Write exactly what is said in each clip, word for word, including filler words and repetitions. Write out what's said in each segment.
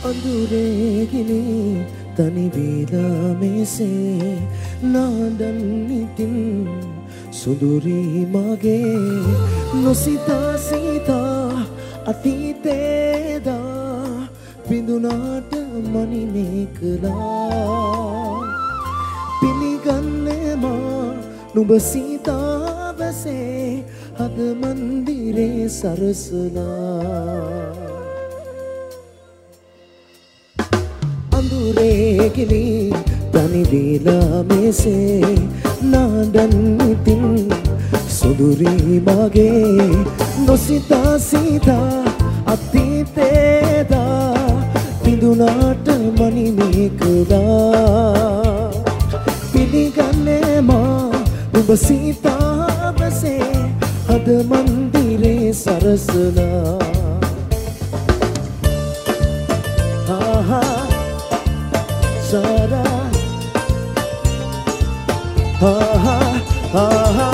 අඳුරේගිනි තනි වේලා මෙසේ නාඩන් ඉතින් සුදුරි මගේ නොසිතා සීතා අතීතේදා පිඳුනාට මනිනේ කළා පිළිගන්නේ මා නුඹ සීතාවසේ හද මන්දිරේ සරසලා අඳුරේගිනි තනි වේලා මෙසේ නාඩන් ඉතින් සුදුරි මගේ නොසිතා සීතා අතීතේදා පිඳුනාට මනිනේ කළා පිළිගන්නේ මා නුඹ සීතාවසේ හද මන්දිරේ සරසලා Sara ha ha ha ha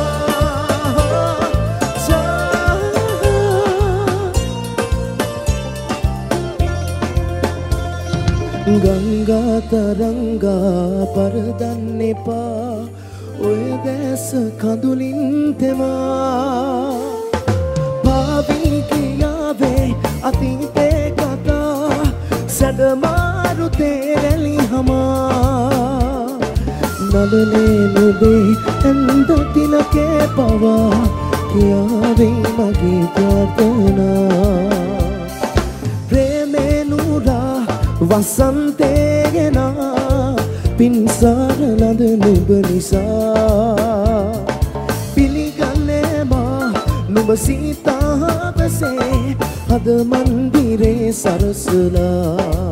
Ganga taranga paradanne pa oy දැස කඳුලින් තෙමා පාවි කියාවේ අතීතේ කතා සැඩමාරු තේරැලි හමා නලනේ නුබේ ඇන්ද තිලකේ පවා කියාවේ මගේ ප්‍රාර්ථනා ප්‍රේමේ නුරා වසන්තේ ගෙනා පින්සාර ලඳ නුඹ නිසා පිළිගන්නේ මා නුඹ සීතාවසේ හද මන්දිරේ සරසලා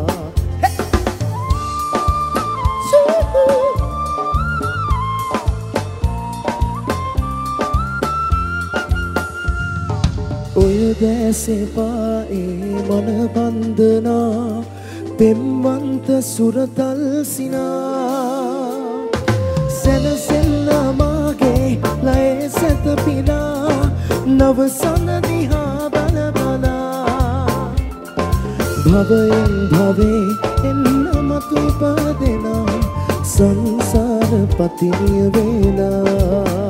ඔය දැසේ පායේ මන බන්ධනා පෙම්වන්ත සුරතල් සිනා සැනසෙල්ල මාගේ ලයේ සැත පිනා නව සනදිහා බල බලා භවයෙන් භවේ එන්න මතු ඉපදෙනා සංසාර පතිනිය වේලා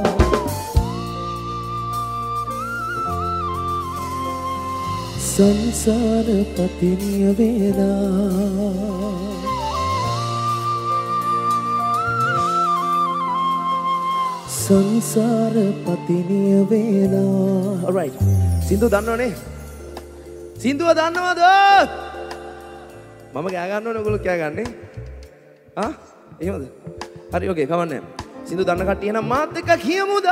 සංසාර පතිනිය වේලා සංසාර පතිනිය වේලා alright සින්දු දන්නවනේ සින්දුව දන්නවද මම කෑ ගන්න ඕනේ ඔයගොල්ලෝ කෑ ගන්නේ ආ එහෙමද හරි ඕකේ කවන්නේ සින්දු දන්න කට්ටිය නම් මාත් එක්ක කියමුද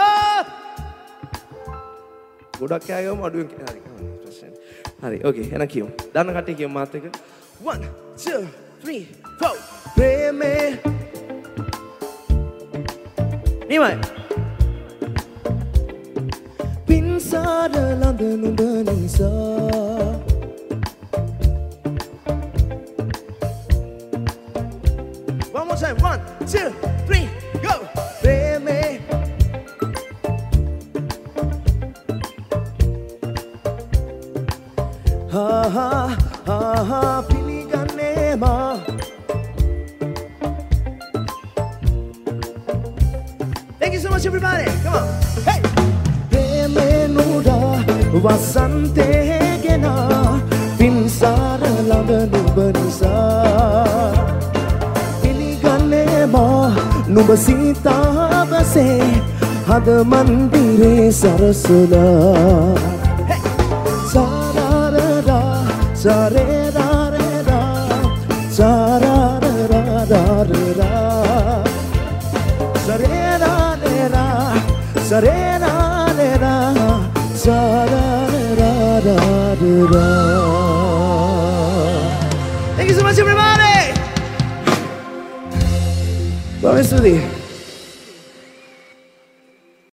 ගොඩක් කෑ ගමු අඩුවෙන් හරි හරි ඕකේ එහෙනම් කියමු දන්න කට්ටිය කියමු මාත් එක්ක one two three four ප්‍රේමේ නිමයි පින්සාර ළඳ නුඹ නිසා one more time one two three go ප්‍රේමේ ha ha ha ha පිළිගන්නේ මා Thank you so much everybody come on hey ප්‍රේමේ නුරා වසන්තේ ගෙනා පින්සාර ළඟ නුඹ නිසා පිළිගන්නේ මා නුඹ සීතාවසේ හද මන්දිරේ සරසලා sa re ra re ra sa ra ra ra ra ra sa re ra re ra sa re ra re ra sa ra ra ra ra Thank you so much everybody. Bye, Sudi.